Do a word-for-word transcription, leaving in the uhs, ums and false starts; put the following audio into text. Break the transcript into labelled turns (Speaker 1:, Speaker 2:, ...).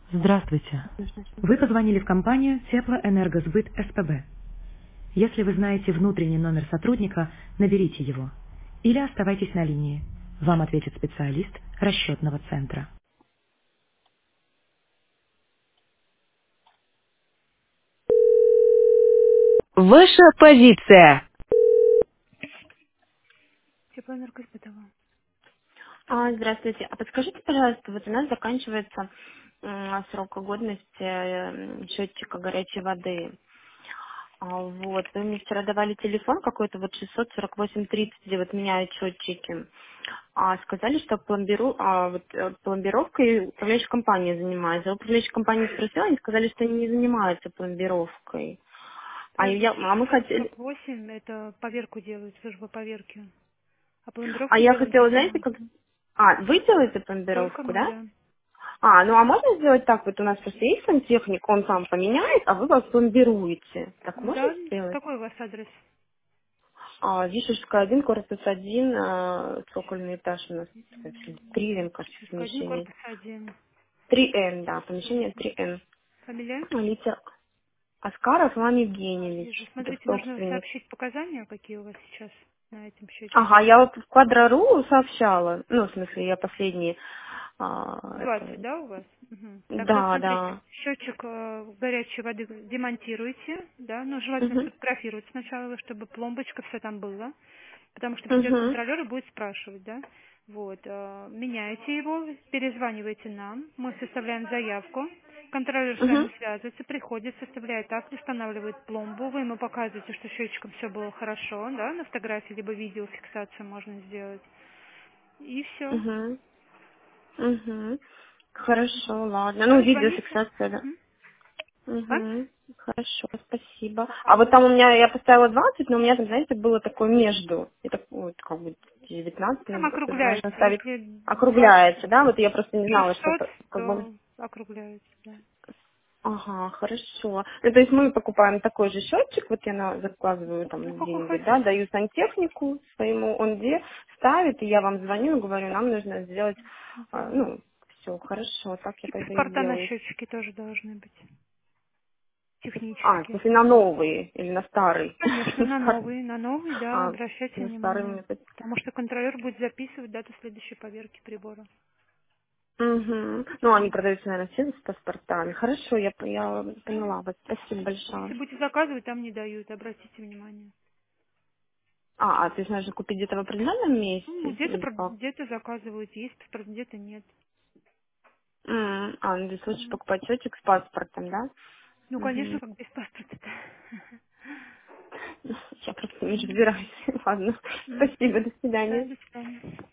Speaker 1: Здравствуйте. Вы позвонили в компанию Теплоэнергосбыт СПБ. Если вы знаете внутренний номер сотрудника, наберите его. Или оставайтесь на линии. Вам ответит специалист расчетного центра. Ваша позиция. Теплоэнергосбытова.
Speaker 2: А, Здравствуйте. А подскажите, пожалуйста, вот у нас заканчивается м, срок годности э, счетчика горячей воды. А, Вот, вы мне вчера давали телефон какой-то, вот шестьсот сорок восемь тридцать, где вот меняют счетчики. А сказали, что пломбиру, а, вот, э, пломбировкой управляющая компания занимается. Я управляющая компания спросила, они сказали, что они не занимаются пломбировкой. А, я,
Speaker 1: Подождите,
Speaker 2: а мы
Speaker 1: шестьсот
Speaker 2: хотели,
Speaker 1: сорок восемь это поверку делают, служба поверки. А
Speaker 2: а
Speaker 1: пломбировку
Speaker 2: я
Speaker 1: делаете
Speaker 2: хотела, знаете,
Speaker 1: сами.
Speaker 2: как... А, вы делаете
Speaker 1: Только
Speaker 2: пломбировку,
Speaker 1: мы,
Speaker 2: да?
Speaker 1: да.
Speaker 2: А, ну а можно сделать так, вот у нас просто есть сантехник, он сам поменяет, а вы вас пломбируете. Так можно
Speaker 1: Да,
Speaker 2: сделать?
Speaker 1: какой у вас адрес?
Speaker 2: А, Вишерская один, корпус один, а, цокольный этаж у нас, три эн, кажется,
Speaker 1: Сейчас один,
Speaker 2: помещение.
Speaker 1: корпус один.
Speaker 2: три эн, да, помещение три эн.
Speaker 1: Фамилия?
Speaker 2: Литер Аскаров Иван
Speaker 1: Вижу.
Speaker 2: Евгеньевич, это
Speaker 1: Смотрите, нужно
Speaker 2: собственник.
Speaker 1: сообщить показания, какие у вас сейчас на этом
Speaker 2: Ага,
Speaker 1: счетчике.
Speaker 2: я вот в Квадрору сообщала, ну, в смысле, я последний, а,
Speaker 1: двадцать,
Speaker 2: это,
Speaker 1: да, у вас? Мгм. Тогда
Speaker 2: да,
Speaker 1: смотрите,
Speaker 2: да.
Speaker 1: счетчик э, горячей воды демонтируйте, да, но желательно
Speaker 2: Угу,
Speaker 1: сфотографировать сначала, чтобы пломбочка, все там было, потому что придет
Speaker 2: угу,
Speaker 1: контролер и будет спрашивать, да. Вот, э, меняете его, перезваниваете нам, мы составляем заявку, контролер с
Speaker 2: угу.
Speaker 1: вами связывается, приходит, составляет акт, устанавливает пломбу, вы ему показываете, что счетчиком все было хорошо, да, на фотографии, либо видеофиксацию можно сделать, и все.
Speaker 2: Угу. Угу. Хорошо, ладно. Ну,
Speaker 1: Все, звоните.
Speaker 2: видеофиксация, да.
Speaker 1: Мгм. А?
Speaker 2: Угу. Хорошо, спасибо. А вот
Speaker 1: Пожалуйста.
Speaker 2: там у меня, я поставила двадцать, но у меня там, знаете, было такое между. Это вот как бы девятнадцать,
Speaker 1: Там
Speaker 2: ну, это же можно
Speaker 1: округляется.
Speaker 2: ставить,
Speaker 1: Если двадцать
Speaker 2: округляется, да? Вот я просто не знала, что
Speaker 1: шестьсот,
Speaker 2: это как бы...
Speaker 1: то округляется, да.
Speaker 2: Ага, хорошо. Ну, то есть мы покупаем такой же счетчик, вот я на, закладываю
Speaker 1: Ну,
Speaker 2: там
Speaker 1: как вы
Speaker 2: деньги, да,
Speaker 1: хотите.
Speaker 2: даю сантехнику своему, он где ставит, и я вам звоню и говорю, нам нужно сделать, а,
Speaker 1: Да.
Speaker 2: ну, все, хорошо, так я
Speaker 1: И
Speaker 2: тогда и
Speaker 1: паспорта на
Speaker 2: сделаю.
Speaker 1: счетчике тоже должны быть.
Speaker 2: А, в
Speaker 1: Технические.
Speaker 2: смысле на новые или на старый?
Speaker 1: Конечно, на
Speaker 2: Старый.
Speaker 1: новый. На новый, да,
Speaker 2: А,
Speaker 1: обращайте
Speaker 2: на старый у
Speaker 1: внимание.
Speaker 2: меня... тут-
Speaker 1: Потому что контролер будет записывать дату следующей поверки прибора.
Speaker 2: Мгм. Ну, они продаются, наверное, все с паспортами. Хорошо, я, п- я поняла вас. Спасибо
Speaker 1: Если
Speaker 2: большое.
Speaker 1: будете заказывать, там не дают. Обратите внимание.
Speaker 2: А, а то есть нужно купить где-то в определенном
Speaker 1: Ну,
Speaker 2: месте
Speaker 1: где-то
Speaker 2: или
Speaker 1: про-
Speaker 2: как?
Speaker 1: где-то заказывают, есть паспорт, где-то нет.
Speaker 2: М, А, ну, здесь лучше
Speaker 1: М.
Speaker 2: покупать счетчик с паспортом, да?
Speaker 1: Ну, конечно,
Speaker 2: Угу.
Speaker 1: как без паспорта-то.
Speaker 2: Я просто не разбираюсь. Ладно.
Speaker 1: М.
Speaker 2: Спасибо, до
Speaker 1: Да,
Speaker 2: свидания.
Speaker 1: до свидания.